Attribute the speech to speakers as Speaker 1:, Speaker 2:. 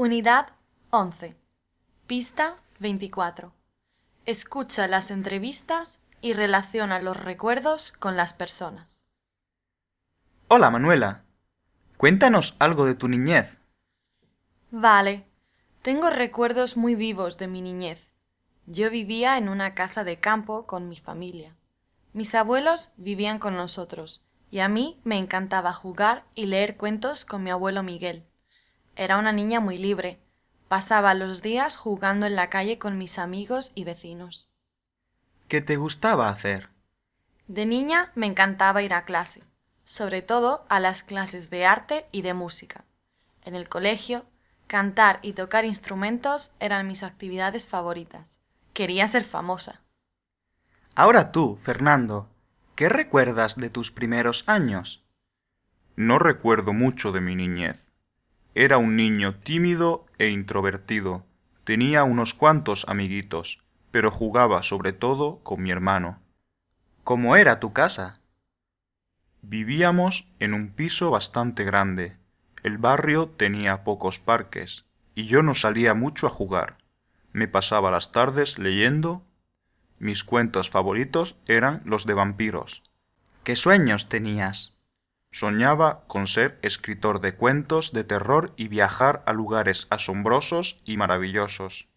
Speaker 1: Unidad 11. Pista 24. Escucha las entrevistas y relaciona los recuerdos con las personas.
Speaker 2: Hola, Manuela. Cuéntanos algo de tu niñez.
Speaker 1: Vale, tengo recuerdos muy vivos de mi niñez. Yo vivía en una casa de campo con mi familia. Mis abuelos vivían con nosotros y a mí me encantaba jugar y leer cuentos con mi abuelo Miguel. Era una niña muy libre. Pasaba los días jugando en la calle con mis amigos y vecinos.
Speaker 2: ¿Qué te gustaba hacer?
Speaker 1: De niña me encantaba ir a clase, sobre todo a las clases de arte y de música. En el colegio, cantar y tocar instrumentos eran mis actividades favoritas. Quería ser famosa.
Speaker 2: Ahora tú, Fernando, ¿qué recuerdas de tus primeros años?
Speaker 3: No recuerdo mucho de mi niñez. Era un niño tímido e introvertido. Tenía unos cuantos amiguitos, pero jugaba sobre todo con mi hermano.
Speaker 2: ¿Cómo era tu casa?
Speaker 3: Vivíamos en un piso bastante grande. El barrio tenía pocos parques, y yo no salía mucho a jugar. Me pasaba las tardes leyendo. Mis cuentos favoritos eran los de vampiros.
Speaker 2: ¿Qué sueños tenías?
Speaker 3: Soñaba con ser escritor de cuentos de terror y viajar a lugares asombrosos y maravillosos.